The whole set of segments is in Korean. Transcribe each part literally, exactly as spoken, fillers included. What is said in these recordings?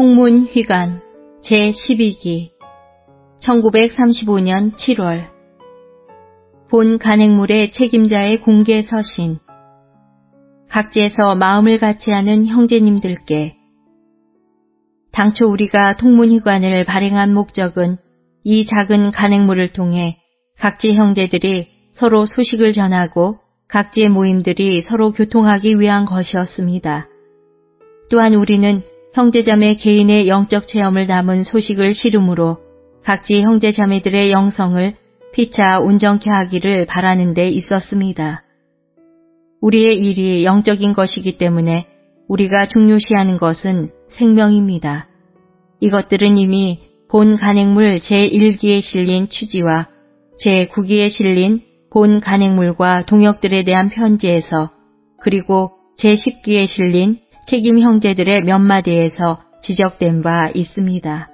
통문휘관 제십이 기 천구백삼십오 년 칠월 본 간행물의 책임자의 공개 서신. 각지에서 마음을 같이 하는 형제님들께, 당초 우리가 통문휘관을 발행한 목적은 이 작은 간행물을 통해 각지 형제들이 서로 소식을 전하고 각지의 모임들이 서로 교통하기 위한 것이었습니다. 또한 우리는 형제자매 개인의 영적 체험을 담은 소식을 실음으로 각지 형제자매들의 영성을 피차 온전케 하기를 바라는 데 있었습니다. 우리의 일이 영적인 것이기 때문에 우리가 중요시하는 것은 생명입니다. 이것들은 이미 본 간행물 제일 기에 실린 취지와 제구 기에 실린 본 간행물과 동역들에 대한 편지에서, 그리고 제십 기에 실린 책임 형제들의 몇 마디에서 지적된 바 있습니다.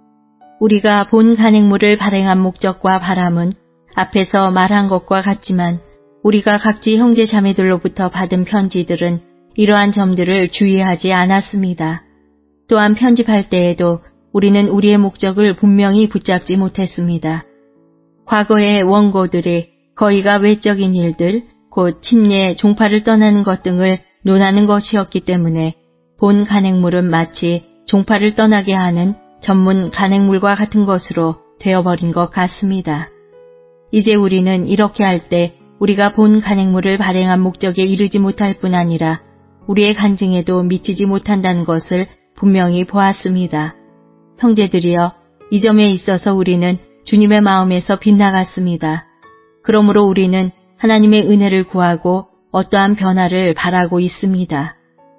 우리가 본 간행물을 발행한 목적과 바람은 앞에서 말한 것과 같지만 우리가 각지 형제 자매들로부터 받은 편지들은 이러한 점들을 주의하지 않았습니다. 또한 편집할 때에도 우리는 우리의 목적을 분명히 붙잡지 못했습니다. 과거의 원고들이 거의가 외적인 일들, 곧 침례, 종파를 떠나는 것 등을 논하는 것이었기 때문에 본 간행물은 마치 종파를 떠나게 하는 전문 간행물과 같은 것으로 되어버린 것 같습니다. 이제 우리는 이렇게 할 때 우리가 본 간행물을 발행한 목적에 이르지 못할 뿐 아니라 우리의 간증에도 미치지 못한다는 것을 분명히 보았습니다. 형제들이여, 이 점에 있어서 우리는 주님의 마음에서 빗나갔습니다. 그러므로 우리는 하나님의 은혜를 구하고 어떠한 변화를 바라고 있습니다.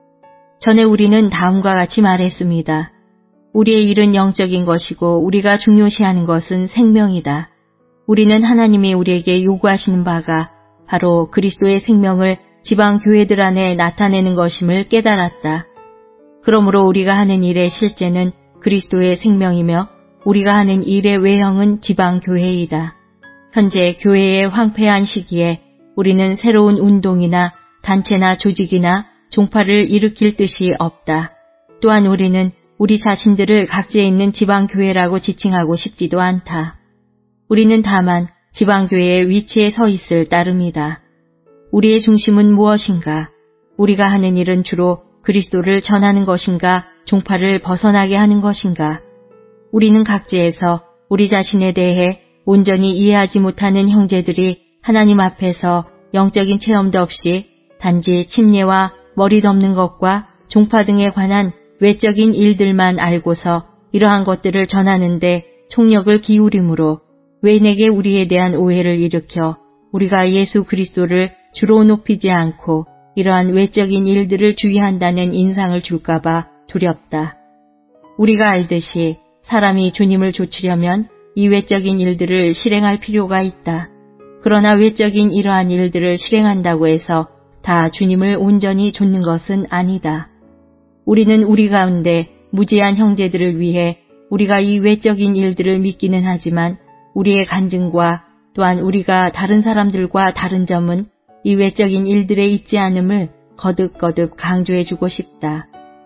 전에 우리는 다음과 같이 말했습니다. 우리의 일은 영적인 것이고 우리가 중요시하는 것은 생명이다. 우리는 하나님이 우리에게 요구하시는 바가 바로 그리스도의 생명을 지방 교회들 안에 나타내는 것임을 깨달았다. 그러므로 우리가 하는 일의 실제는 그리스도의 생명이며 우리가 하는 일의 외형은 지방 교회이다. 현재 교회의 황폐한 시기에 우리는 새로운 운동이나 단체나 조직이나 종파를 일으킬 뜻이 없다. 또한 우리는 우리 자신들을 각지에 있는 지방교회라고 지칭하고 싶지도 않다. 우리는 다만 지방교회의 위치에 서 있을 따름이다. 우리의 중심은 무엇인가? 우리가 하는 일은 주로 그리스도를 전하는 것인가? 종파를 벗어나게 하는 것인가? 우리는 각지에서 우리 자신에 대해 온전히 이해하지 못하는 형제들이 하나님 앞에서 영적인 체험도 없이 단지 침례와 머리 덮는 것과 종파 등에 관한 외적인 일들만 알고서 이러한 것들을 전하는데 총력을 기울이므로 외내게 우리에 대한 오해를 일으켜 우리가 예수 그리스도를 주로 높이지 않고 이러한 외적인 일들을 주의한다는 인상을 줄까봐 두렵다. 우리가 알듯이 사람이 주님을 좇으려면 이 외적인 일들을 실행할 필요가 있다. 그러나 외적인 이러한 일들을 실행한다고 해서 다 주님을 온전히 좇는 것은 아니다. 우리는 우리 가운데 무지한 형제들을 위해 우리가 이 외적인 일들을 믿기는 하지만 우리의 간증과 또한 우리가 다른 사람들과 다른 점은 이 외적인 일들에 있지 않음을 거듭거듭 강조해주고 싶다.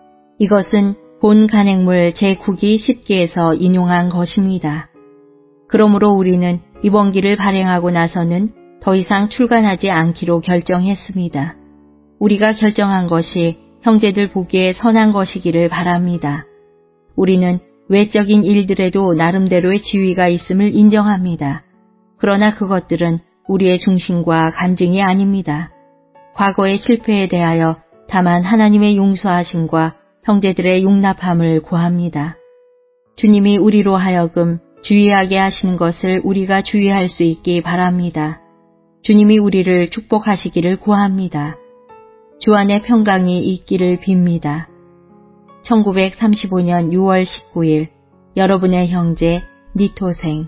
이것은 본 간행물 제구 기 십 기에서 인용한 것입니다. 그러므로 우리는 이번 기를 발행하고 나서는 더 이상 출간하지 않기로 결정했습니다. 우리가 결정한 것이 형제들 보기에 선한 것이기를 바랍니다. 우리는 외적인 일들에도 나름대로의 지위가 있음을 인정합니다. 그러나 그것들은 우리의 중심과 간증이 아닙니다. 과거의 실패에 대하여 다만 하나님의 용서하심과 형제들의 용납함을 구합니다. 주님이 우리로 하여금 주의하게 하시는 것을 우리가 주의할 수 있기 바랍니다. 주님이 우리를 축복하시기를 구합니다. 주 안에 평강이 있기를 빕니다. 천구백삼십오 년 유월 십구일 여러분의 형제 니토생.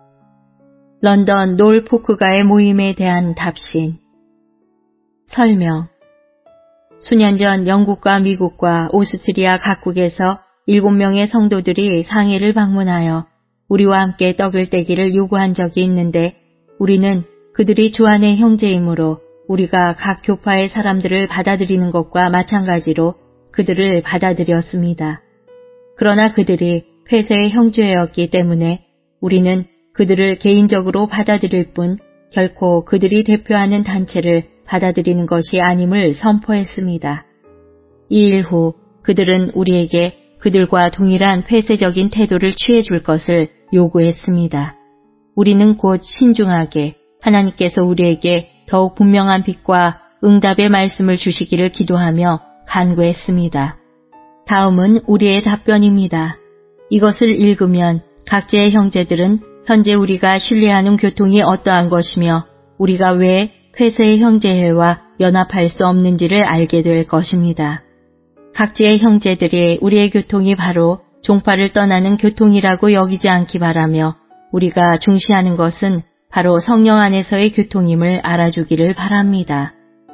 런던 놀포크가의 모임에 대한 답신. 설명. 수년 전 영국과 미국과 오스트리아 각국에서 일곱 명의 성도들이 상해를 방문하여 우리와 함께 떡을 떼기를 요구한 적이 있는데 우리는 그들이 주 안의 형제이므로 우리가 각 교파의 사람들을 받아들이는 것과 마찬가지로 그들을 받아들였습니다. 그러나 그들이 폐쇄의 형제였기 때문에 우리는 그들을 개인적으로 받아들일 뿐 결코 그들이 대표하는 단체를 받아들이는 것이 아님을 선포했습니다. 이 일 후 그들은 우리에게 그들과 동일한 폐쇄적인 태도를 취해줄 것을 요구했습니다. 우리는 곧 신중하게 하나님께서 우리에게 더욱 분명한 빛과 응답의 말씀을 주시기를 기도하며 간구했습니다. 다음은 우리의 답변입니다. 이것을 읽으면 각지의 형제들은 현재 우리가 신뢰하는 교통이 어떠한 것이며 우리가 왜 폐쇄의 형제회와 연합할 수 없는지를 알게 될 것입니다. 각지의 형제들이 우리의 교통이 바로 종파를 떠나는 교통이라고 여기지 않기 바라며 우리가 중시하는 것은 바로 성령 안에서의 교통임을 알아주기를 바랍니다.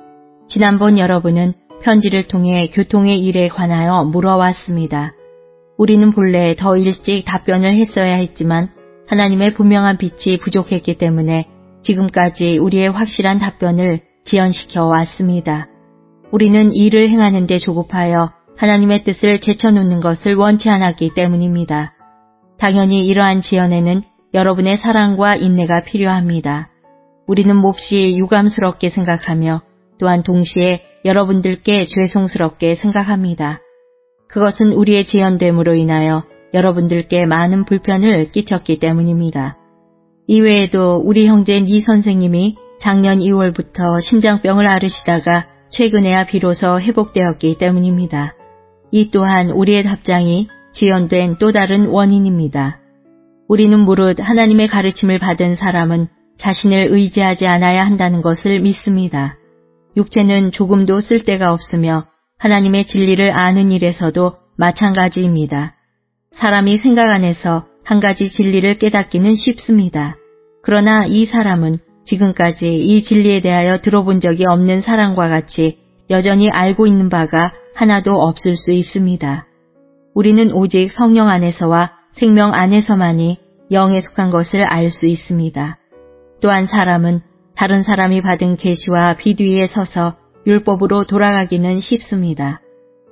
지난번 여러분은 편지를 통해 교통의 일에 관하여 물어왔습니다. 우리는 본래 더 일찍 답변을 했어야 했지만 하나님의 분명한 빛이 부족했기 때문에 지금까지 우리의 확실한 답변을 지연시켜 왔습니다. 우리는 일을 행하는 데 조급하여 하나님의 뜻을 제쳐놓는 것을 원치 않았기 때문입니다. 당연히 이러한 지연에는 여러분의 사랑과 인내가 필요합니다. 우리는 몹시 유감스럽게 생각하며 또한 동시에 여러분들께 죄송스럽게 생각합니다. 그것은 우리의 지연됨으로 인하여 여러분들께 많은 불편을 끼쳤기 때문입니다. 이외에도 우리 형제 니 선생님이 작년 이월부터 심장병을 앓으시다가 최근에야 비로소 회복되었기 때문입니다. 이 또한 우리의 답장이 지연된 또 다른 원인입니다. 우리는 무릇 하나님의 가르침을 받은 사람은 자신을 의지하지 않아야 한다는 것을 믿습니다. 육체는 조금도 쓸데가 없으며 하나님의 진리를 아는 일에서도 마찬가지입니다. 사람이 생각 안에서 한 가지 진리를 깨닫기는 쉽습니다. 그러나 이 사람은 지금까지 이 진리에 대하여 들어본 적이 없는 사람과 같이 여전히 알고 있는 바가 하나도 없을 수 있습니다. 우리는 오직 성령 안에서와 생명 안에서만이 영에 속한 것을 알 수 있습니다. 또한 사람은 다른 사람이 받은 계시와 빛 위에 서서 율법으로 돌아가기는 쉽습니다.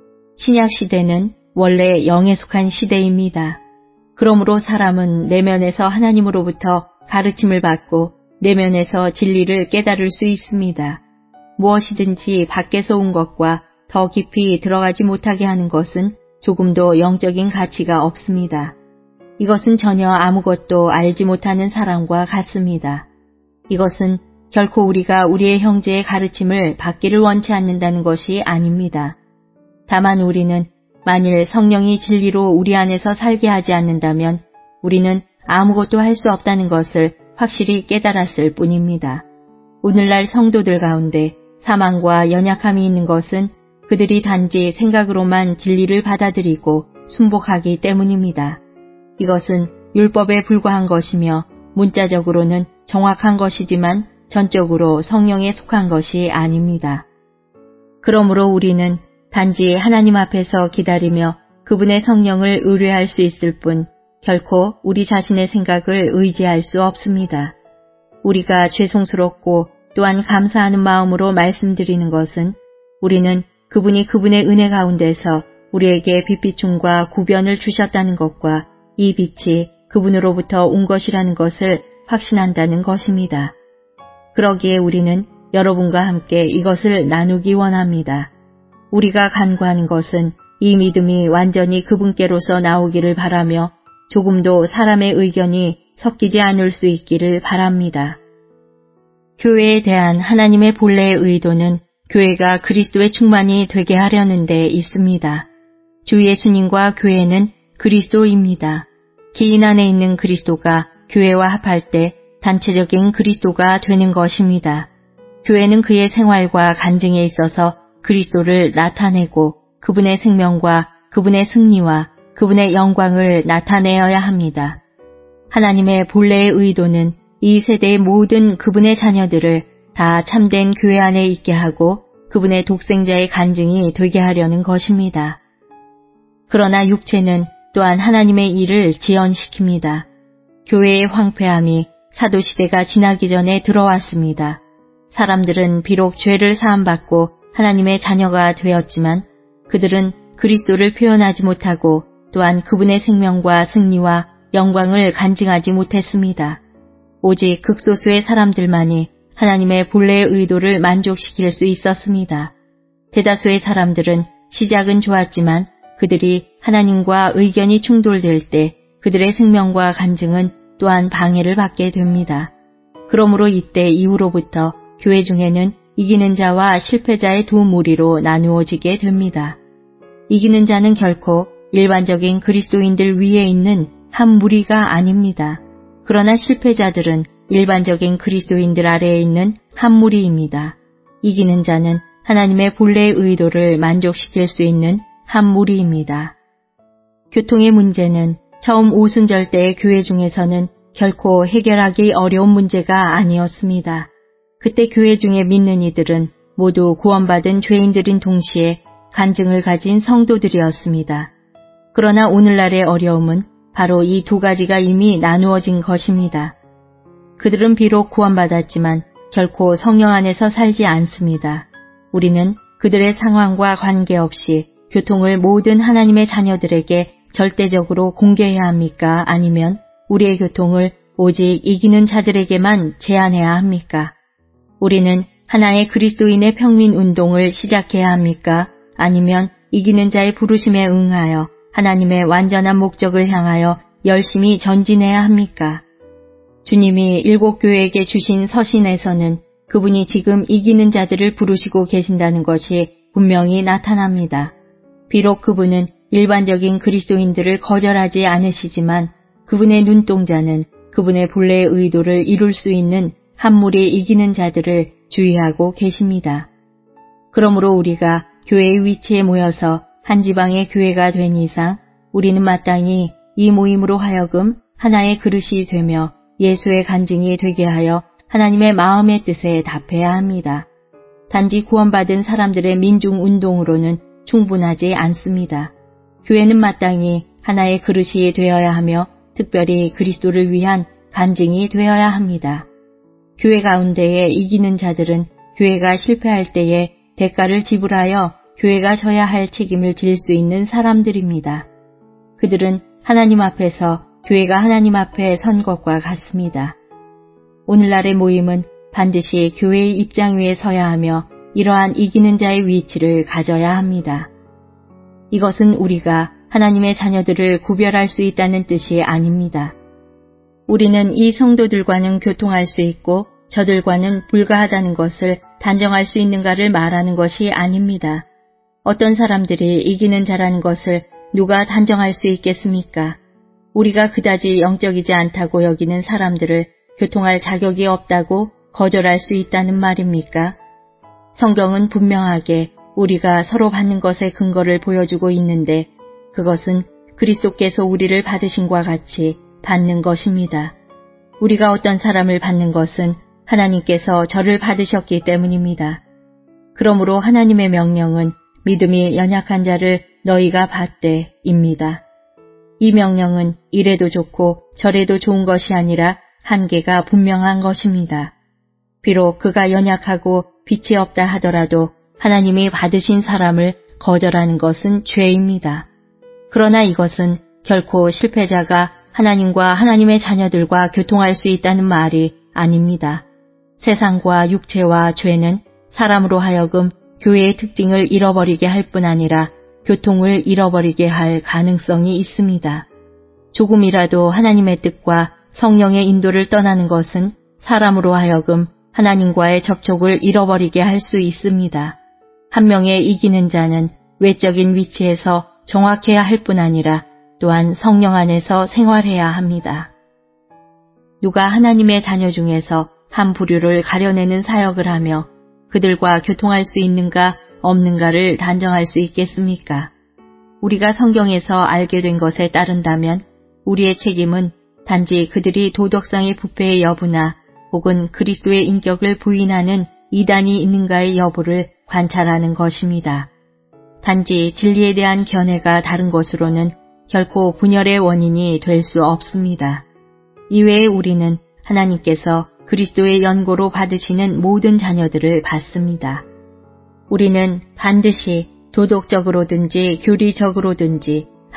신약 시대는 원래 영에 속한 시대입니다. 그러므로 사람은 내면에서 하나님으로부터 가르침을 받고 내면에서 진리를 깨달을 수 있습니다. 무엇이든지 밖에서 온 것과 더 깊이 들어가지 못하게 하는 것은 조금도 영적인 가치가 없습니다. 이것은 전혀 아무것도 알지 못하는 사람과 같습니다. 이것은 결코 우리가 우리의 형제의 가르침을 받기를 원치 않는다는 것이 아닙니다. 다만 우리는 만일 성령이 진리로 우리 안에서 살게 하지 않는다면 우리는 아무것도 할 수 없다는 것을 확실히 깨달았을 뿐입니다. 오늘날 성도들 가운데 사망과 연약함이 있는 것은 그들이 단지 생각으로만 진리를 받아들이고 순복하기 때문입니다. 이것은 율법에 불과한 것이며 문자적으로는 정확한 것이지만 전적으로 성령에 속한 것이 아닙니다. 그러므로 우리는 단지 하나님 앞에서 기다리며 그분의 성령을 의뢰할 수 있을 뿐 결코 우리 자신의 생각을 의지할 수 없습니다. 우리가 죄송스럽고 또한 감사하는 마음으로 말씀드리는 것은 우리는 그분이 그분의 은혜 가운데서 우리에게 빛비춤과 구변을 주셨다는 것과 이 빛이 그분으로부터 온 것이라는 것을 확신한다는 것입니다. 그러기에 우리는 여러분과 함께 이것을 나누기 원합니다. 우리가 간구하는 것은 이 믿음이 완전히 그분께로서 나오기를 바라며 조금도 사람의 의견이 섞이지 않을 수 있기를 바랍니다. 교회에 대한 하나님의 본래의 의도는 교회가 그리스도의 충만이 되게 하려는 데 있습니다. 주 예수님과 교회는 그리스도입니다. 개인 안에 있는 그리스도가 교회와 합할 때 단체적인 그리스도가 되는 것입니다. 교회는 그의 생활과 간증에 있어서 그리스도를 나타내고 그분의 생명과 그분의 승리와 그분의 영광을 나타내어야 합니다. 하나님의 본래의 의도는 이 세대의 모든 그분의 자녀들을 다 참된 교회 안에 있게 하고 그분의 독생자의 간증이 되게 하려는 것입니다. 그러나 육체는 또한 하나님의 일을 지연시킵니다. 교회의 황폐함이 사도시대가 지나기 전에 들어왔습니다. 사람들은 비록 죄를 사함받고 하나님의 자녀가 되었지만 그들은 그리스도를 표현하지 못하고 또한 그분의 생명과 승리와 영광을 간증하지 못했습니다. 오직 극소수의 사람들만이 하나님의 본래의 의도를 만족시킬 수 있었습니다. 대다수의 사람들은 시작은 좋았지만 그들이 하나님과 의견이 충돌될 때 그들의 생명과 간증은 또한 방해를 받게 됩니다. 그러므로 이때 이후로부터 교회 중에는 이기는 자와 실패자의 두 무리로 나누어지게 됩니다. 이기는 자는 결코 일반적인 그리스도인들 위에 있는 한 무리가 아닙니다. 그러나 실패자들은 일반적인 그리스도인들 아래에 있는 한 무리입니다. 이기는 자는 하나님의 본래의 의도를 만족시킬 수 있는 한 무리입니다. 교통의 문제는 처음 오순절 때의 교회 중에서는 결코 해결하기 어려운 문제가 아니었습니다. 그때 교회 중에 믿는 이들은 모두 구원받은 죄인들인 동시에 간증을 가진 성도들이었습니다. 그러나 오늘날의 어려움은 바로 이 두 가지가 이미 나누어진 것입니다. 그들은 비록 구원받았지만 결코 성령 안에서 살지 않습니다. 우리는 그들의 상황과 관계없이 교통을 모든 하나님의 자녀들에게 절대적으로 공개해야 합니까? 아니면 우리의 교통을 오직 이기는 자들에게만 제한해야 합니까? 우리는 하나의 그리스도인의 평민 운동을 시작해야 합니까? 아니면 이기는 자의 부르심에 응하여 하나님의 완전한 목적을 향하여 열심히 전진해야 합니까? 주님이 일곱 교회에게 주신 서신에서는 그분이 지금 이기는 자들을 부르시고 계신다는 것이 분명히 나타납니다. 비록 그분은 일반적인 그리스도인들을 거절하지 않으시지만 그분의 눈동자는 그분의 본래의 의도를 이룰 수 있는 한 무리 이기는 자들을 주의하고 계십니다. 그러므로 우리가 교회의 위치에 모여서 한 지방의 교회가 된 이상 우리는 마땅히 이 모임으로 하여금 하나의 그릇이 되며 예수의 간증이 되게 하여 하나님의 마음의 뜻에 답해야 합니다. 단지 구원받은 사람들의 민중운동으로는 충분하지 않습니다. 교회는 마땅히 하나의 그릇이 되어야 하며 특별히 그리스도를 위한 간증이 되어야 합니다. 교회 가운데에 이기는 자들은 교회가 실패할 때에 대가를 지불하여 교회가 져야 할 책임을 질 수 있는 사람들입니다. 그들은 하나님 앞에서 교회가 하나님 앞에 선 것과 같습니다. 오늘날의 모임은 반드시 교회의 입장 위에 서야 하며 이러한 이기는 자의 위치를 가져야 합니다. 이것은 우리가 하나님의 자녀들을 구별할 수 있다는 뜻이 아닙니다. 우리는 이 성도들과는 교통할 수 있고 저들과는 불가하다는 것을 단정할 수 있는가를 말하는 것이 아닙니다. 어떤 사람들이 이기는 자라는 것을 누가 단정할 수 있겠습니까? 우리가 그다지 영적이지 않다고 여기는 사람들을 교통할 자격이 없다고 거절할 수 있다는 말입니까? 성경은 분명하게 우리가 서로 받는 것의 근거를 보여주고 있는데 그것은 그리스도께서 우리를 받으신과 같이 받는 것입니다. 우리가 어떤 사람을 받는 것은 하나님께서 저를 받으셨기 때문입니다. 그러므로 하나님의 명령은 믿음이 연약한 자를 너희가 받되입니다. 이 명령은 이래도 좋고 저래도 좋은 것이 아니라 한계가 분명한 것입니다. 비록 그가 연약하고 빛이 없다 하더라도 하나님이 받으신 사람을 거절하는 것은 죄입니다. 그러나 이것은 결코 실패자가 하나님과 하나님의 자녀들과 교통할 수 있다는 말이 아닙니다. 세상과 육체와 죄는 사람으로 하여금 교회의 특징을 잃어버리게 할 뿐 아니라 교통을 잃어버리게 할 가능성이 있습니다. 조금이라도 하나님의 뜻과 성령의 인도를 떠나는 것은 사람으로 하여금 하나님과의 접촉을 잃어버리게 할 수 있습니다. 한 명의 이기는 자는 외적인 위치에서 정확해야 할 뿐 아니라 또한 성령 안에서 생활해야 합니다. 누가 하나님의 자녀 중에서 한 부류를 가려내는 사역을 하며 그들과 교통할 수 있는가 없는가를 단정할 수 있겠습니까? 우리가 성경에서 알게 된 것에 따른다면 우리의 책임은 단지 그들이 도덕상의 부패의 여부나 혹은 그리스도의 인격을 부인하는 이단이 있는가의 여부를 관찰하는 것입니다. 단지 진리에 대한 견해가 다른 것으로는 결코 분열의 원인이 될 수 없습니다. 이외에 우리는 하나님께서 그리스도의 연고로 받으시는 모든 자녀들을 받습니다. 우리는 반드시 도덕적으로든지 교리적으로든지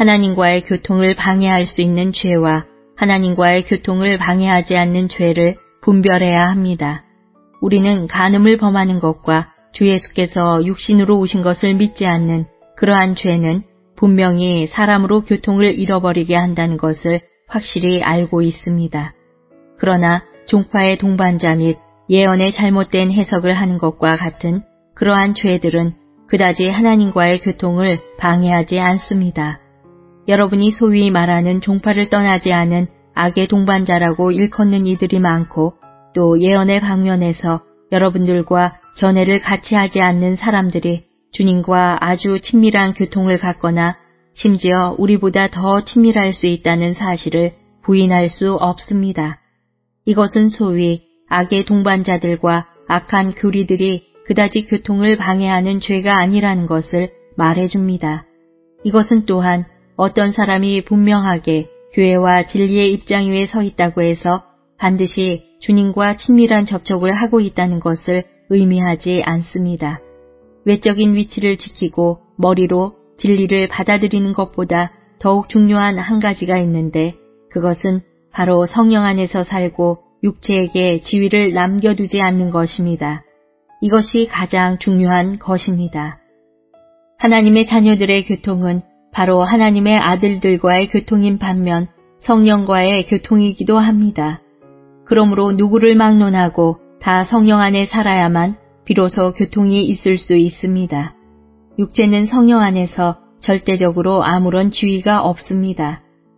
하나님과의 교통을 방해할 수 있는 죄와 하나님과의 교통을 방해하지 않는 죄를 분별해야 합니다. 우리는 간음을 범하는 것과 주 예수께서 육신으로 오신 것을 믿지 않는 그러한 죄는 분명히 사람으로 교통을 잃어버리게 한다는 것을 확실히 알고 있습니다. 그러나 종파의 동반자 및 예언의 잘못된 해석을 하는 것과 같은 그러한 죄들은 그다지 하나님과의 교통을 방해하지 않습니다. 여러분이 소위 말하는 종파를 떠나지 않은 악의 동반자라고 일컫는 이들이 많고 또 예언의 방면에서 여러분들과 견해를 같이 하지 않는 사람들이 주님과 아주 친밀한 교통을 갖거나 심지어 우리보다 더 친밀할 수 있다는 사실을 부인할 수 없습니다. 이것은 소위 악의 동반자들과 악한 교리들이 그다지 교통을 방해하는 죄가 아니라는 것을 말해줍니다. 이것은 또한 어떤 사람이 분명하게 교회와 진리의 입장 위에 서 있다고 해서 반드시 주님과 친밀한 접촉을 하고 있다는 것을 의미하지 않습니다. 외적인 위치를 지키고 머리로 진리를 받아들이는 것보다 더욱 중요한 한 가지가 있는데 그것은 바로 성령 안에서 살고 육체에게 지위를 남겨두지 않는 것입니다. 이것이 가장 중요한 것입니다. 하나님의 자녀들의 교통은 바로 하나님의 아들들과의 교통인 반면 성령과의 교통이기도 합니다. 그러므로 누구를 막론하고 다 성령 안에 살아야만 비로소 교통이 있을 수 있습니다. 육체는 성령 안에서 절대적으로 아무런 지위가 없습니다.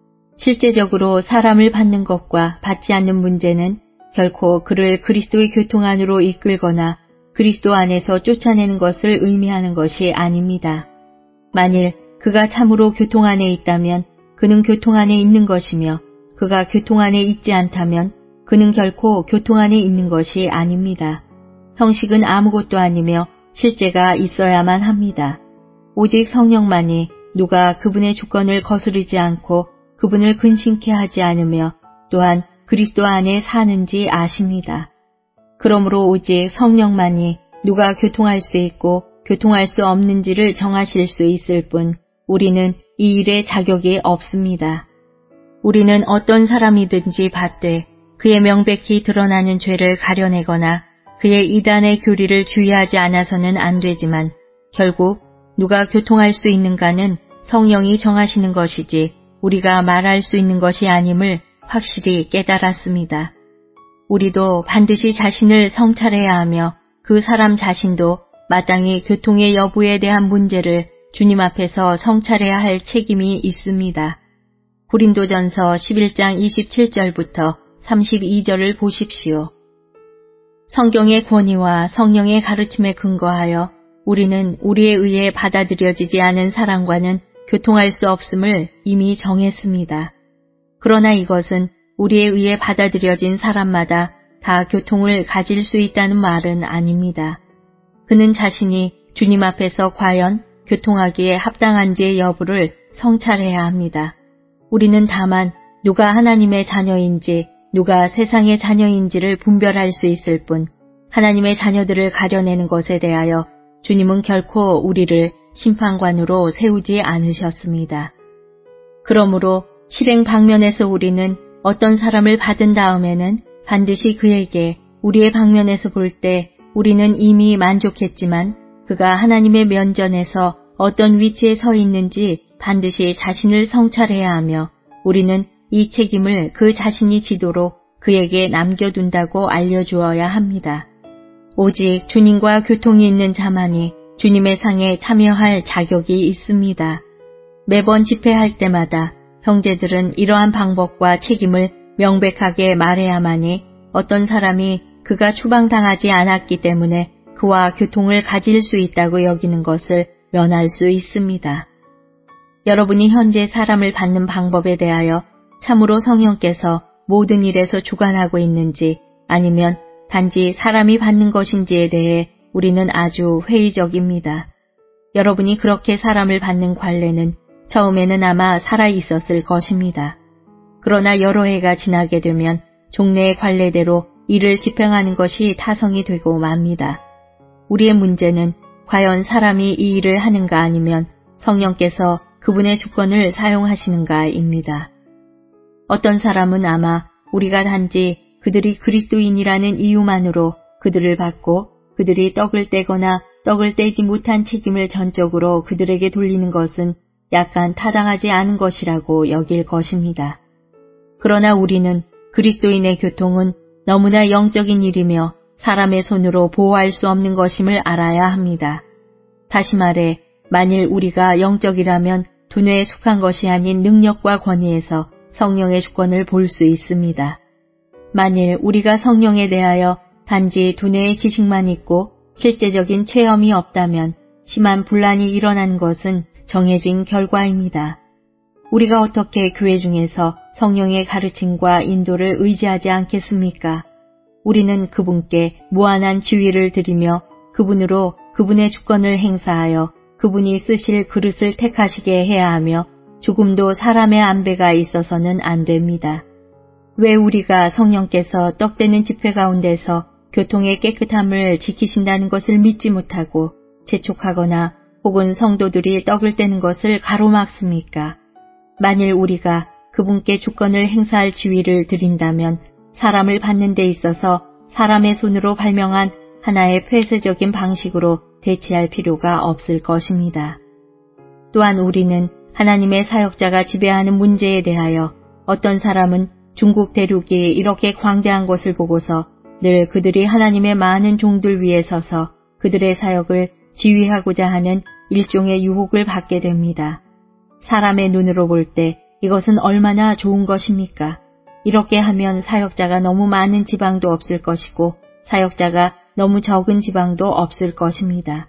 실제적으로 사람을 받는 것과 받지 않는 문제는 결코 그를 그리스도의 교통 안으로 이끌거나 그리스도 안에서 쫓아내는 것을 의미하는 것이 아닙니다. 만일 그가 참으로 교통 안에 있다면 그는 교통 안에 있는 것이며 그가 교통 안에 있지 않다면 그는 결코 교통 안에 있는 것이 아닙니다. 형식은 아무것도 아니며 실제가 있어야만 합니다. 오직 성령만이 누가 그분의 주권을 거스르지 않고 그분을 근심케 하지 않으며 또한 그리스도 안에 사는지 아십니다. 그러므로 오직 성령만이 누가 교통할 수 있고 교통할 수 없는지를 정하실 수 있을 뿐 우리는 이 일에 자격이 없습니다. 우리는 어떤 사람이든지 받되 그의 명백히 드러나는 죄를 가려내거나 그의 이단의 교리를 주의하지 않아서는 안 되지만 결국 누가 교통할 수 있는가는 성령이 정하시는 것이지 우리가 말할 수 있는 것이 아님을 확실히 깨달았습니다. 우리도 반드시 자신을 성찰해야 하며 그 사람 자신도 마땅히 교통의 여부에 대한 문제를 주님 앞에서 성찰해야 할 책임이 있습니다. 고린도전서 십일 장 이십칠 절부터 삼십이 절을 보십시오. 성경의 권위와 성령의 가르침에 근거하여 우리는 우리에 의해 받아들여지지 않은 사람과는 교통할 수 없음을 이미 정했습니다. 그러나 이것은 우리에 의해 받아들여진 사람마다 다 교통을 가질 수 있다는 말은 아닙니다. 그는 자신이 주님 앞에서 과연 교통하기에 합당한지의 여부를 성찰해야 합니다. 우리는 다만 누가 하나님의 자녀인지 누가 세상의 자녀인지를 분별할 수 있을 뿐 하나님의 자녀들을 가려내는 것에 대하여 주님은 결코 우리를 심판관으로 세우지 않으셨습니다. 그러므로 실행 방면에서 우리는 어떤 사람을 받은 다음에는 반드시 그에게 우리의 방면에서 볼 때 우리는 이미 만족했지만 그가 하나님의 면전에서 어떤 위치에 서 있는지 반드시 자신을 성찰해야 하며 우리는 이 책임을 그 자신이 지도록 그에게 남겨둔다고 알려주어야 합니다. 오직 주님과 교통이 있는 자만이 주님의 상에 참여할 자격이 있습니다. 매번 집회할 때마다 형제들은 이러한 방법과 책임을 명백하게 말해야만이 어떤 사람이 그가 추방당하지 않았기 때문에 그와 교통을 가질 수 있다고 여기는 것을 면할 수 있습니다. 여러분이 현재 사람을 받는 방법에 대하여 참으로 성령께서 모든 일에서 주관하고 있는지 아니면 단지 사람이 받는 것인지에 대해 우리는 아주 회의적입니다. 여러분이 그렇게 사람을 받는 관례는 처음에는 아마 살아있었을 것입니다. 그러나 여러 해가 지나게 되면 종래의 관례대로 이를 집행하는 것이 타성이 되고 맙니다. 우리의 문제는 과연 사람이 이 일을 하는가 아니면 성령께서 그분의 주권을 사용하시는가입니다. 어떤 사람은 아마 우리가 단지 그들이 그리스도인이라는 이유만으로 그들을 받고 그들이 떡을 떼거나 떡을 떼지 못한 책임을 전적으로 그들에게 돌리는 것은 약간 타당하지 않은 것이라고 여길 것입니다. 그러나 우리는 그리스도인의 교통은 너무나 영적인 일이며 사람의 손으로 보호할 수 없는 것임을 알아야 합니다. 다시 말해 만일 우리가 영적이라면 두뇌에 속한 것이 아닌 능력과 권위에서 성령의 주권을 볼 수 있습니다. 만일 우리가 성령에 대하여 단지 두뇌의 지식만 있고 실제적인 체험이 없다면 심한 분란이 일어난 것은 정해진 결과입니다. 우리가 어떻게 교회 중에서 성령의 가르침과 인도를 의지하지 않겠습니까? 우리는 그분께 무한한 지위를 드리며 그분으로 그분의 주권을 행사하여 그분이 쓰실 그릇을 택하시게 해야 하며 조금도 사람의 안배가 있어서는 안 됩니다. 왜 우리가 성령께서 떡되는 집회 가운데서 교통의 깨끗함을 지키신다는 것을 믿지 못하고 재촉하거나 혹은 성도들이 떡을 떼는 것을 가로막습니까? 만일 우리가 그분께 주권을 행사할 지위를 드린다면 사람을 받는 데 있어서 사람의 손으로 발명한 하나의 폐쇄적인 방식으로 대치할 필요가 없을 것입니다. 또한 우리는 하나님의 사역자가 지배하는 문제에 대하여 어떤 사람은 중국 대륙이 이렇게 광대한 것을 보고서 늘 그들이 하나님의 많은 종들 위에 서서 그들의 사역을 지휘하고자 하는 일종의 유혹을 받게 됩니다. 사람의 눈으로 볼 때 이것은 얼마나 좋은 것입니까? 이렇게 하면 사역자가 너무 많은 지방도 없을 것이고 사역자가 너무 적은 지방도 없을 것입니다.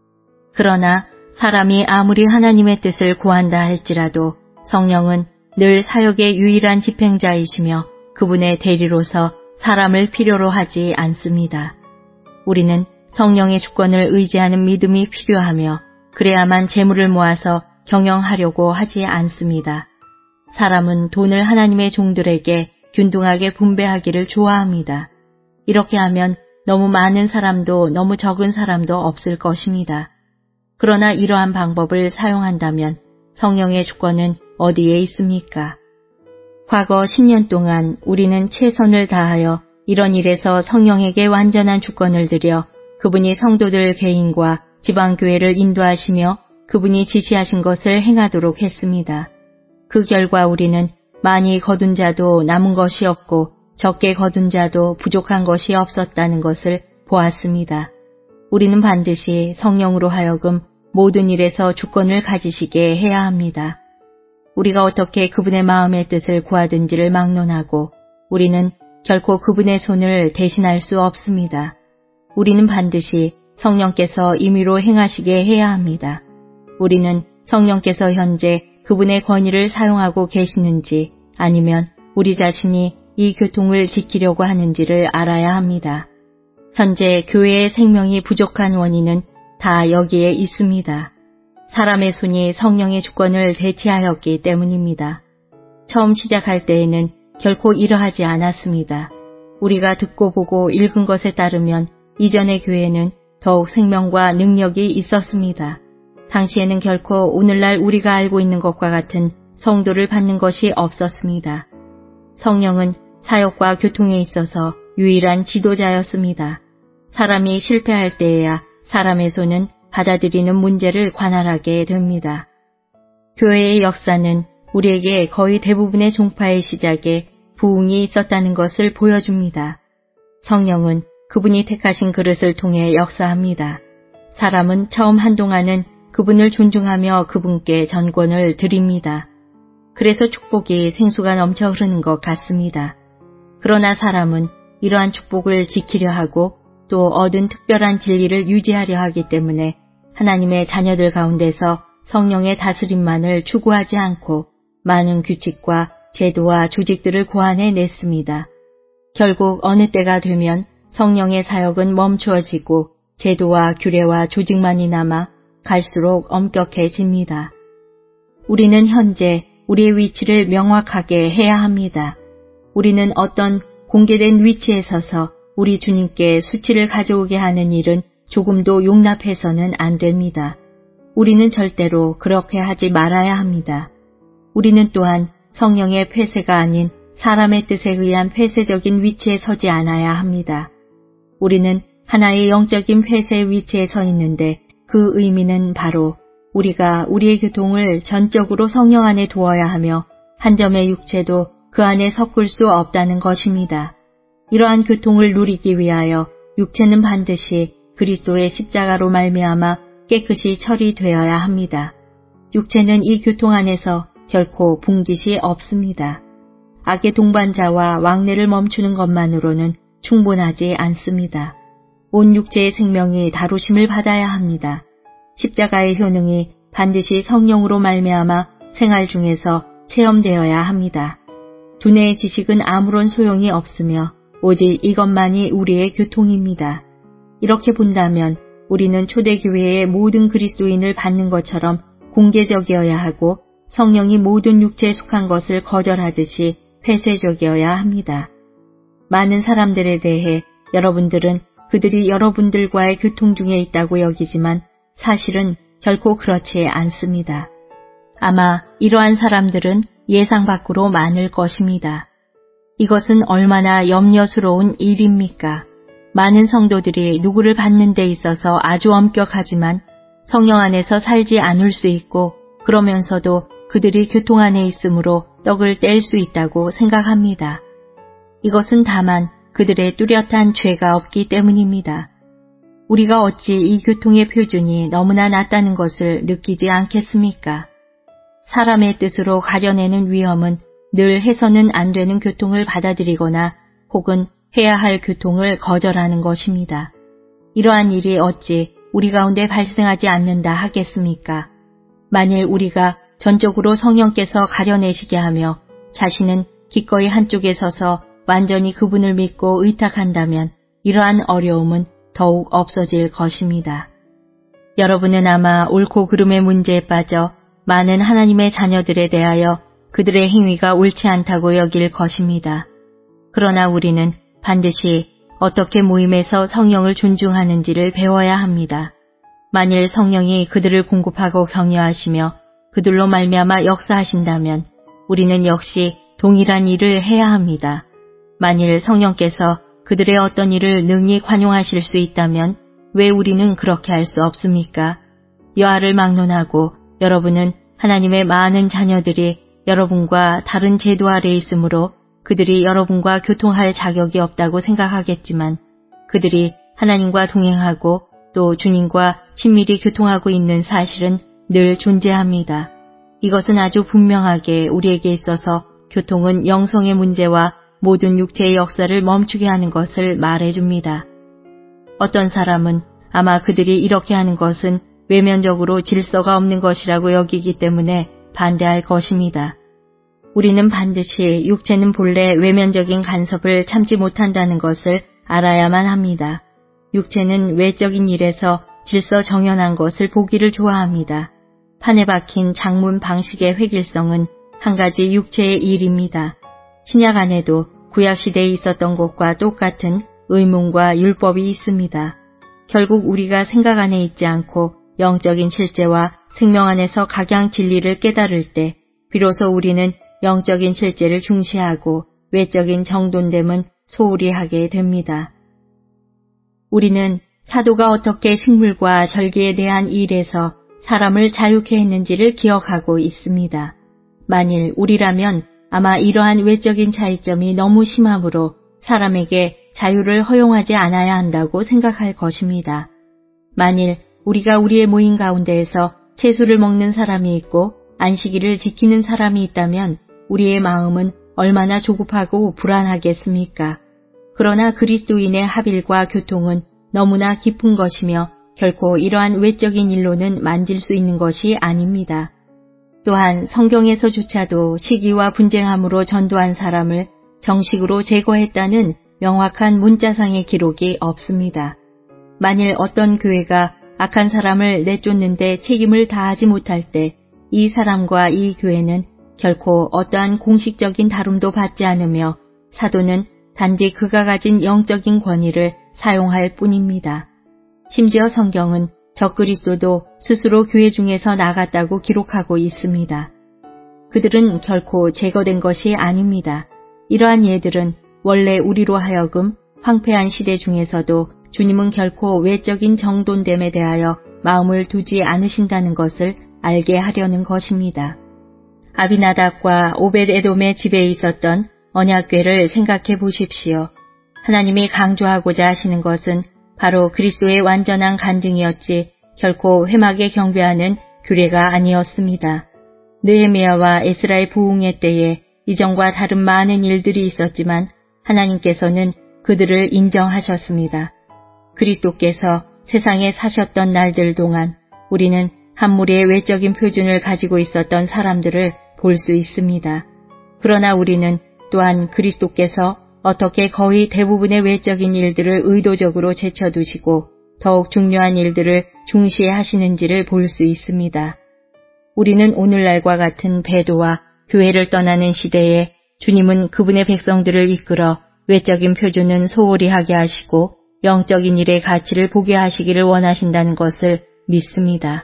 그러나 사람이 아무리 하나님의 뜻을 구한다 할지라도 성령은 늘 사역의 유일한 집행자이시며 그분의 대리로서 사람을 필요로 하지 않습니다. 우리는 성령의 주권을 의지하는 믿음이 필요하며 그래야만 재물을 모아서 경영하려고 하지 않습니다. 사람은 돈을 하나님의 종들에게 균등하게 분배하기를 좋아합니다. 이렇게 하면 너무 많은 사람도 너무 적은 사람도 없을 것입니다. 그러나 이러한 방법을 사용한다면 성령의 주권은 어디에 있습니까? 과거 십 년 동안 우리는 최선을 다하여 이런 일에서 성령에게 완전한 주권을 드려 그분이 성도들 개인과 지방교회를 인도하시며 그분이 지시하신 것을 행하도록 했습니다. 그 결과 우리는 많이 거둔 자도 남은 것이 없고 적게 거둔 자도 부족한 것이 없었다는 것을 보았습니다. 우리는 반드시 성령으로 하여금 모든 일에서 주권을 가지시게 해야 합니다. 우리가 어떻게 그분의 마음의 뜻을 구하든지를 막론하고 우리는 결코 그분의 손을 대신할 수 없습니다. 우리는 반드시 성령께서 임의로 행하시게 해야 합니다. 우리는 성령께서 현재 그분의 권위를 사용하고 계시는지 아니면 우리 자신이 이 교통을 지키려고 하는지를 알아야 합니다. 현재 교회의 생명이 부족한 원인은 다 여기에 있습니다. 사람의 손이 성령의 주권을 대체하였기 때문입니다. 처음 시작할 때에는 결코 이러하지 않았습니다. 우리가 듣고 보고 읽은 것에 따르면 이전의 교회는 더욱 생명과 능력이 있었습니다. 당시에는 결코 오늘날 우리가 알고 있는 것과 같은 성도를 받는 것이 없었습니다. 성령은 사역과 교통에 있어서 유일한 지도자였습니다. 사람이 실패할 때에야 사람의 손은 받아들이는 문제를 관할하게 됩니다. 교회의 역사는 우리에게 거의 대부분의 종파의 시작에 부흥이 있었다는 것을 보여줍니다. 성령은 그분이 택하신 그릇을 통해 역사합니다. 사람은 처음 한동안은 그분을 존중하며 그분께 전권을 드립니다. 그래서 축복이 생수가 넘쳐 흐르는 것 같습니다. 그러나 사람은 이러한 축복을 지키려 하고 또 얻은 특별한 진리를 유지하려 하기 때문에 하나님의 자녀들 가운데서 성령의 다스림만을 추구하지 않고 많은 규칙과 제도와 조직들을 고안해 냈습니다. 결국 어느 때가 되면 성령의 사역은 멈추어지고 제도와 규례와 조직만이 남아 갈수록 엄격해집니다. 우리는 현재 우리의 위치를 명확하게 해야 합니다. 우리는 어떤 공개된 위치에 서서 우리 주님께 수치를 가져오게 하는 일은 조금도 용납해서는 안 됩니다. 우리는 절대로 그렇게 하지 말아야 합니다. 우리는 또한 성령의 폐쇄가 아닌 사람의 뜻에 의한 폐쇄적인 위치에 서지 않아야 합니다. 우리는 하나의 영적인 폐쇄의 위치에 서 있는데 그 의미는 바로 우리가 우리의 교통을 전적으로 성령 안에 두어야 하며 한 점의 육체도 그 안에 섞을 수 없다는 것입니다. 이러한 교통을 누리기 위하여 육체는 반드시 그리스도의 십자가로 말미암아 깨끗이 처리되어야 합니다. 육체는 이 교통 안에서 결코 분깃이 없습니다. 악의 동반자와 왕래를 멈추는 것만으로는 충분하지 않습니다. 온 육체의 생명이 다루심을 받아야 합니다. 십자가의 효능이 반드시 성령으로 말미암아 생활 중에서 체험되어야 합니다. 두뇌의 지식은 아무런 소용이 없으며 오직 이것만이 우리의 교통입니다. 이렇게 본다면 우리는 초대교회의 모든 그리스도인을 받는 것처럼 공개적이어야 하고 성령이 모든 육체에 속한 것을 거절하듯이 폐쇄적이어야 합니다. 많은 사람들에 대해 여러분들은 그들이 여러분들과의 교통 중에 있다고 여기지만 사실은 결코 그렇지 않습니다. 아마 이러한 사람들은 예상 밖으로 많을 것입니다. 이것은 얼마나 염려스러운 일입니까? 많은 성도들이 누구를 받는 데 있어서 아주 엄격하지만 성령 안에서 살지 않을 수 있고 그러면서도 그들이 교통 안에 있으므로 떡을 뗄 수 있다고 생각합니다. 이것은 다만 그들의 뚜렷한 죄가 없기 때문입니다. 우리가 어찌 이 교통의 표준이 너무나 낮다는 것을 느끼지 않겠습니까? 사람의 뜻으로 가려내는 위험은 늘 해서는 안 되는 교통을 받아들이거나 혹은 해야 할 교통을 거절하는 것입니다. 이러한 일이 어찌 우리 가운데 발생하지 않는다 하겠습니까? 만일 우리가 전적으로 성령께서 가려내시게 하며 자신은 기꺼이 한쪽에 서서 완전히 그분을 믿고 의탁한다면 이러한 어려움은 더욱 없어질 것입니다. 여러분은 아마 옳고 그름의 문제에 빠져 많은 하나님의 자녀들에 대하여 그들의 행위가 옳지 않다고 여길 것입니다. 그러나 우리는 반드시 어떻게 모임에서 성령을 존중하는지를 배워야 합니다. 만일 성령이 그들을 공급하고 격려하시며 그들로 말미암아 역사하신다면 우리는 역시 동일한 일을 해야 합니다. 만일 성령께서 그들의 어떤 일을 능히 관용하실 수 있다면 왜 우리는 그렇게 할 수 없습니까? 여하를 막론하고 여러분은 하나님의 많은 자녀들이 여러분과 다른 제도 아래에 있으므로 그들이 여러분과 교통할 자격이 없다고 생각하겠지만 그들이 하나님과 동행하고 또 주님과 친밀히 교통하고 있는 사실은 늘 존재합니다. 이것은 아주 분명하게 우리에게 있어서 교통은 영성의 문제와 모든 육체의 역사를 멈추게 하는 것을 말해줍니다. 어떤 사람은 아마 그들이 이렇게 하는 것은 외면적으로 질서가 없는 것이라고 여기기 때문에 반대할 것입니다. 우리는 반드시 육체는 본래 외면적인 간섭을 참지 못한다는 것을 알아야만 합니다. 육체는 외적인 일에서 질서 정연한 것을 보기를 좋아합니다. 판에 박힌 장문 방식의 획일성은 한 가지 육체의 일입니다. 신약 안에도 구약시대에 있었던 것과 똑같은 의문과 율법이 있습니다. 결국 우리가 생각 안에 있지 않고 영적인 실제와 생명 안에서 각양 진리를 깨달을 때 비로소 우리는 영적인 실제를 중시하고 외적인 정돈됨은 소홀히 하게 됩니다. 우리는 사도가 어떻게 식물과 절기에 대한 일에서 사람을 자유케 했는지를 기억하고 있습니다. 만일 우리라면 아마 이러한 외적인 차이점이 너무 심하므로 사람에게 자유를 허용하지 않아야 한다고 생각할 것입니다. 만일 우리가 우리의 모임 가운데에서 채소를 먹는 사람이 있고 안식일을 지키는 사람이 있다면 우리의 마음은 얼마나 조급하고 불안하겠습니까? 그러나 그리스도인의 합일과 교통은 너무나 깊은 것이며 결코 이러한 외적인 일로는 만질 수 있는 것이 아닙니다. 또한 성경에서조차도 시기와 분쟁함으로 전도한 사람을 정식으로 제거했다는 명확한 문자상의 기록이 없습니다. 만일 어떤 교회가 악한 사람을 내쫓는데 책임을 다하지 못할 때 이 사람과 이 교회는 결코 어떠한 공식적인 다룸도 받지 않으며 사도는 단지 그가 가진 영적인 권위를 사용할 뿐입니다. 심지어 성경은 적그리스도도 스스로 교회 중에서 나갔다고 기록하고 있습니다. 그들은 결코 제거된 것이 아닙니다. 이러한 예들은 원래 우리로 하여금 황폐한 시대 중에서도 주님은 결코 외적인 정돈됨에 대하여 마음을 두지 않으신다는 것을 알게 하려는 것입니다. 아비나답과 오벳에돔의 집에 있었던 언약궤를 생각해 보십시오. 하나님이 강조하고자 하시는 것은 바로 그리스도의 완전한 간증이었지 결코 회막에 경배하는 규례가 아니었습니다. 느헤미야와 에스라의 부흥회 때에 이전과 다른 많은 일들이 있었지만 하나님께서는 그들을 인정하셨습니다. 그리스도께서 세상에 사셨던 날들 동안 우리는 한 무리의 외적인 표준을 가지고 있었던 사람들을 볼 수 있습니다. 그러나 우리는 또한 그리스도께서 어떻게 거의 대부분의 외적인 일들을 의도적으로 제쳐두시고 더욱 중요한 일들을 중시하시는지를 볼 수 있습니다. 우리는 오늘날과 같은 배도와 교회를 떠나는 시대에 주님은 그분의 백성들을 이끌어 외적인 표준은 소홀히 하게 하시고 영적인 일의 가치를 보게 하시기를 원하신다는 것을 믿습니다.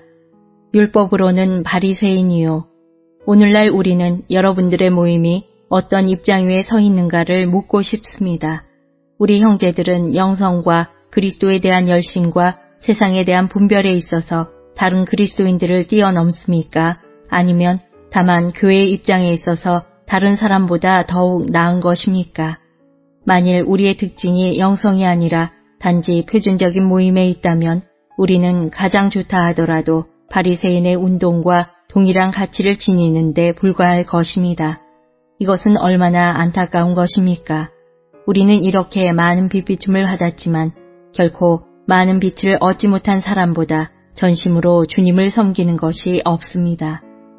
율법으로는 바리새인이요. 오늘날 우리는 여러분들의 모임이 어떤 입장 위에 서 있는가를 묻고 싶습니다. 우리 형제들은 영성과 그리스도에 대한 열심과 세상에 대한 분별에 있어서 다른 그리스도인들을 뛰어넘습니까? 아니면 다만 교회의 입장에 있어서 다른 사람보다 더욱 나은 것입니까? 만일 우리의 특징이 영성이 아니라 단지 표준적인 모임에 있다면 우리는 가장 좋다 하더라도 바리새인의 운동과 동일한 가치를 지니는 데 불과할 것입니다. 이것은 얼마나 안타까운 것입니까? 우리는 이렇게 많은 빛비춤을 받았지만 결코 많은 빛을 얻지 못한 사람보다 전심으로 주님을 섬기는 것이 없습니다.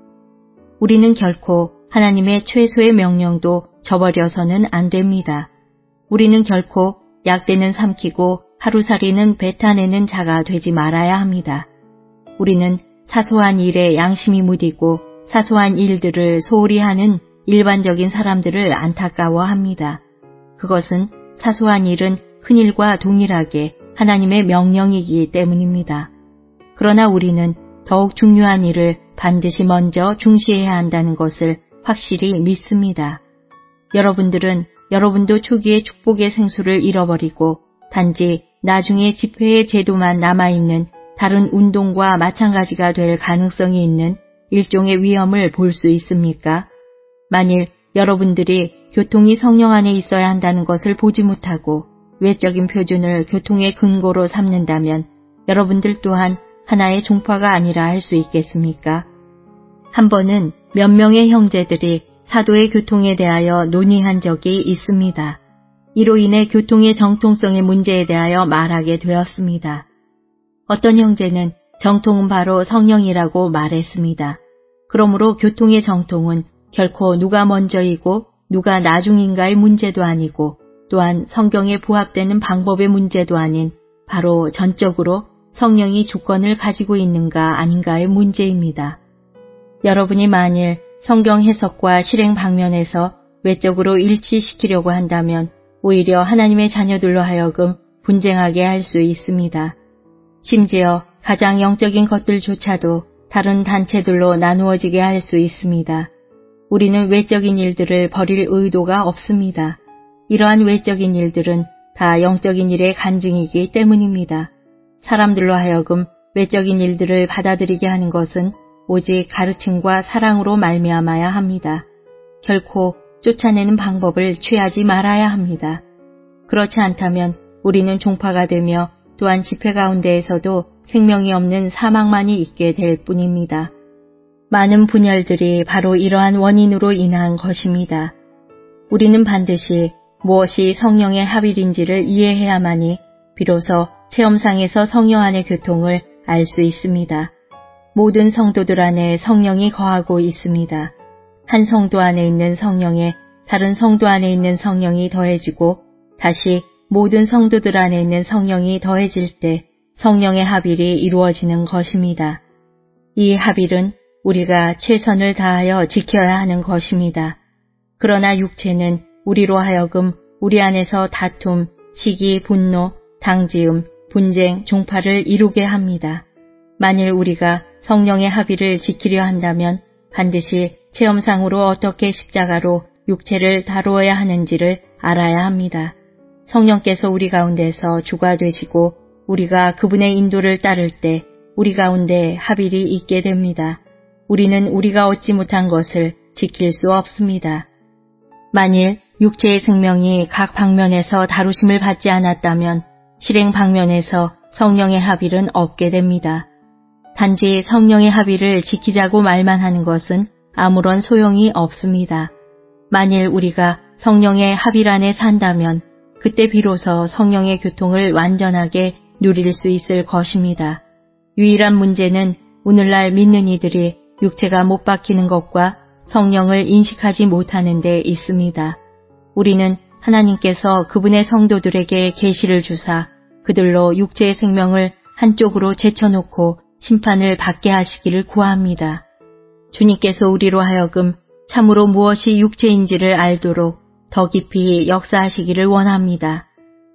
우리는 결코 하나님의 최소의 명령도 저버려서는 안 됩니다. 우리는 결코 약대는 삼키고 하루살이는 뱉어내는 자가 되지 말아야 합니다. 우리는 사소한 일에 양심이 무디고 사소한 일들을 소홀히 하는 일반적인 사람들을 안타까워합니다. 그것은 사소한 일은 흔일과 동일하게 하나님의 명령이기 때문입니다. 그러나 우리는 더욱 중요한 일을 반드시 먼저 중시해야 한다는 것을 확실히 믿습니다. 여러분들은 여러분도 초기의 축복의 생수를 잃어버리고 단지 나중에 집회의 제도만 남아있는 다른 운동과 마찬가지가 될 가능성이 있는 일종의 위험을 볼 수 있습니까? 만일 여러분들이 교통이 성령 안에 있어야 한다는 것을 보지 못하고 외적인 표준을 교통의 근거로 삼는다면 여러분들 또한 하나의 종파가 아니라 할 수 있겠습니까? 한 번은 몇 명의 형제들이 사도의 교통에 대하여 논의한 적이 있습니다. 이로 인해 교통의 정통성의 문제에 대하여 말하게 되었습니다. 어떤 형제는 정통은 바로 성령이라고 말했습니다. 그러므로 교통의 정통은 결코 누가 먼저이고 누가 나중인가의 문제도 아니고 또한 성경에 부합되는 방법의 문제도 아닌 바로 전적으로 성령이 주권을 가지고 있는가 아닌가의 문제입니다. 여러분이 만일 성경 해석과 실행 방면에서 외적으로 일치시키려고 한다면 오히려 하나님의 자녀들로 하여금 분쟁하게 할 수 있습니다. 심지어 가장 영적인 것들조차도 다른 단체들로 나누어지게 할 수 있습니다. 우리는 외적인 일들을 버릴 의도가 없습니다. 이러한 외적인 일들은 다 영적인 일의 간증이기 때문입니다. 사람들로 하여금 외적인 일들을 받아들이게 하는 것은 오직 가르침과 사랑으로 말미암아야 합니다. 결코 쫓아내는 방법을 취하지 말아야 합니다. 그렇지 않다면 우리는 종파가 되며 또한 집회 가운데에서도 생명이 없는 사망만이 있게 될 뿐입니다. 많은 분열들이 바로 이러한 원인으로 인한 것입니다. 우리는 반드시 무엇이 성령의 합일인지를 이해해야만이 비로소 체험상에서 성령 안의 교통을 알 수 있습니다. 모든 성도들 안에 성령이 거하고 있습니다. 한 성도 안에 있는 성령에 다른 성도 안에 있는 성령이 더해지고 다시 모든 성도들 안에 있는 성령이 더해질 때 성령의 합일이 이루어지는 것입니다. 이 합일은 우리가 최선을 다하여 지켜야 하는 것입니다. 그러나 육체는 우리로 하여금 우리 안에서 다툼, 시기, 분노, 당지음, 분쟁, 종파를 이루게 합니다. 만일 우리가 성령의 합의를 지키려 한다면 반드시 체험상으로 어떻게 십자가로 육체를 다루어야 하는지를 알아야 합니다. 성령께서 우리 가운데서 주가 되시고 우리가 그분의 인도를 따를 때 우리 가운데 합일이 있게 됩니다. 우리는 우리가 얻지 못한 것을 지킬 수 없습니다. 만일 육체의 생명이 각 방면에서 다루심을 받지 않았다면 실행 방면에서 성령의 합일은 없게 됩니다. 단지 성령의 합의를 지키자고 말만 하는 것은 아무런 소용이 없습니다. 만일 우리가 성령의 합일 안에 산다면 그때 비로소 성령의 교통을 완전하게 누릴 수 있을 것입니다. 유일한 문제는 오늘날 믿는 이들이 육체가 못 박히는 것과 성령을 인식하지 못하는 데 있습니다. 우리는 하나님께서 그분의 성도들에게 계시를 주사 그들로 육체의 생명을 한쪽으로 제쳐놓고 심판을 받게 하시기를 구합니다. 주님께서 우리로 하여금 참으로 무엇이 육체인지를 알도록 더 깊이 역사하시기를 원합니다.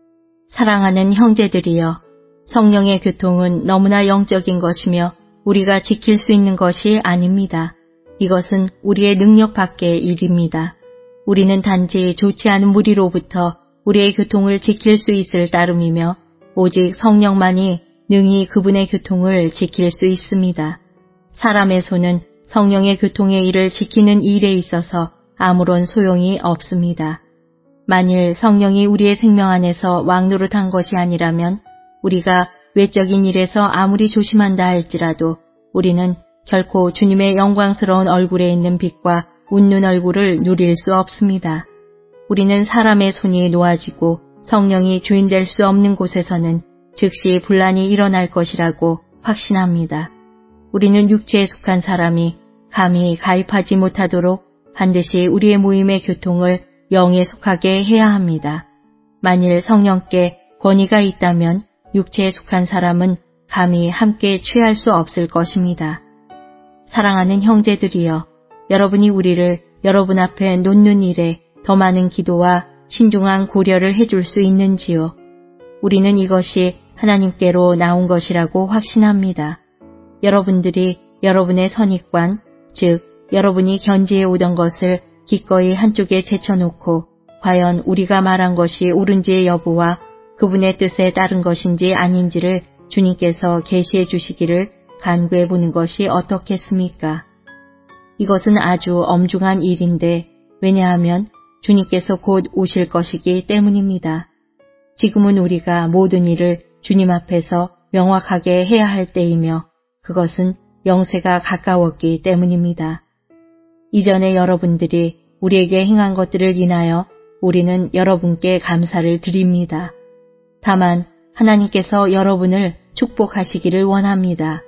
사랑하는 형제들이여, 성령의 교통은 너무나 영적인 것이며 우리가 지킬 수 있는 것이 아닙니다. 이것은 우리의 능력 밖의 일입니다. 우리는 단지 좋지 않은 무리로부터 우리의 교통을 지킬 수 있을 따름이며 오직 성령만이 능히 그분의 교통을 지킬 수 있습니다. 사람의 손은 성령의 교통의 일을 지키는 일에 있어서 아무런 소용이 없습니다. 만일 성령이 우리의 생명 안에서 왕노릇한 것이 아니라면 우리가 외적인 일에서 아무리 조심한다 할지라도 우리는 결코 주님의 영광스러운 얼굴에 있는 빛과 웃는 얼굴을 누릴 수 없습니다. 우리는 사람의 손이 놓아지고 성령이 주인 될 수 없는 곳에서는 즉시 분란이 일어날 것이라고 확신합니다. 우리는 육체에 속한 사람이 감히 가입하지 못하도록 반드시 우리의 모임의 교통을 영에 속하게 해야 합니다. 만일 성령께 권위가 있다면 육체에 속한 사람은 감히 함께 취할 수 없을 것입니다. 사랑하는 형제들이여, 여러분이 우리를 여러분 앞에 놓는 일에 더 많은 기도와 신중한 고려를 해줄 수 있는지요? 우리는 이것이 하나님께로 나온 것이라고 확신합니다. 여러분들이 여러분의 선입관, 즉 여러분이 견지해 오던 것을 기꺼이 한쪽에 제쳐놓고 과연 우리가 말한 것이 옳은지의 여부와 그분의 뜻에 따른 것인지 아닌지를 주님께서 계시해 주시기를 간구해 보는 것이 어떻겠습니까? 이것은 아주 엄중한 일인데 왜냐하면 주님께서 곧 오실 것이기 때문입니다. 지금은 우리가 모든 일을 주님 앞에서 명확하게 해야 할 때이며 그것은 영세가 가까웠기 때문입니다. 이전에 여러분들이 우리에게 행한 것들을 인하여 우리는 여러분께 감사를 드립니다. 다만 하나님께서 여러분을 축복하시기를 원합니다.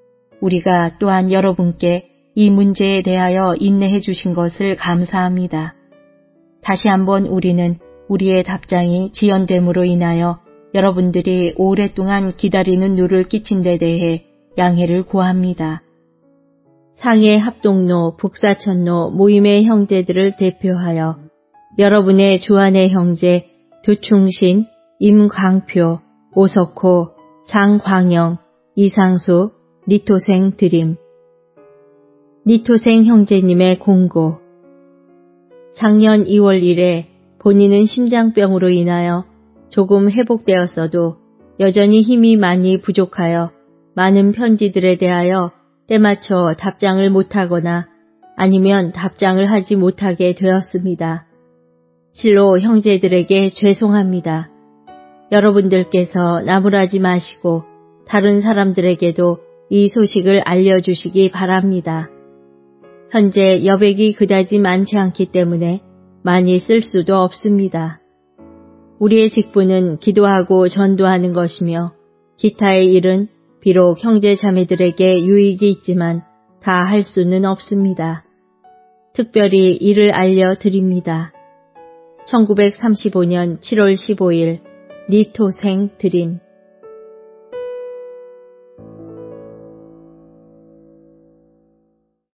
우리가 또한 여러분께 이 문제에 대하여 인내해 주신 것을 감사합니다. 다시 한번 우리는 우리의 답장이 지연됨으로 인하여 여러분들이 오랫동안 기다리는 누를 끼친 데 대해 양해를 구합니다. 상해 합동로 북사천로 모임의 형제들을 대표하여 여러분의 주안의 형제 두충신, 임광표, 오석호, 장광영, 이상수, 니토생 드림. 니토생 형제님의 공고. 작년 이월 일에 본인은 심장병으로 인하여 조금 회복되었어도 여전히 힘이 많이 부족하여 많은 편지들에 대하여 때맞춰 답장을 못하거나 아니면 답장을 하지 못하게 되었습니다. 실로 형제들에게 죄송합니다. 여러분들께서 나무라지 마시고 다른 사람들에게도 이 소식을 알려주시기 바랍니다. 현재 여백이 그다지 많지 않기 때문에 많이 쓸 수도 없습니다. 우리의 직분은 기도하고 전도하는 것이며 기타의 일은 비록 형제 자매들에게 유익이 있지만 다 할 수는 없습니다. 특별히 이를 알려드립니다. 천구백삼십오 년 칠월 십오일 니토생 드림.